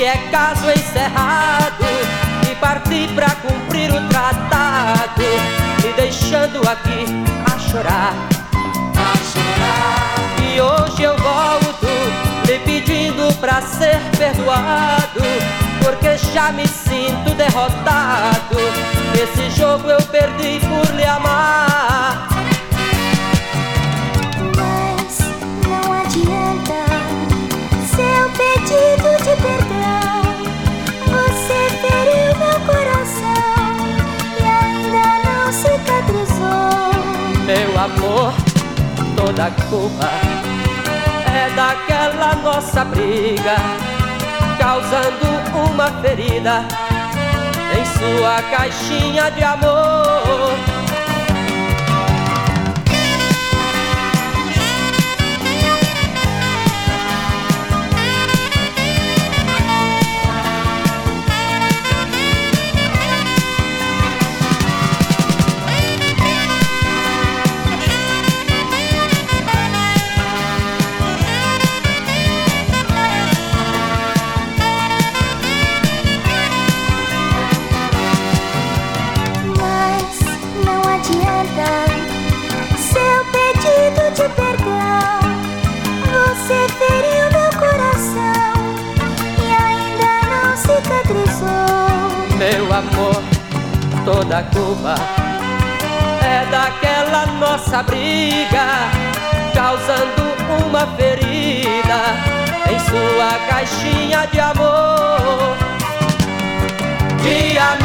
é caso encerrado e parti pra cumprir o tratado, me deixando aqui a chorar. E hoje eu volto lhe pedindo pra ser perdoado, porque já me sinto derrotado. Esse jogo eu perdi por lhe amar. Mas não adianta seu pedido de perdão. Você feriu meu coração e ainda não cicatrizou. Meu amor, toda a culpa é daquela nossa briga, causando uma ferida em sua caixinha de amor. Seu pedido de perdão, você feriu meu coração e ainda não cicatrizou. Meu amor, toda a culpa é daquela nossa briga, causando uma ferida em sua caixinha de amor. De amor.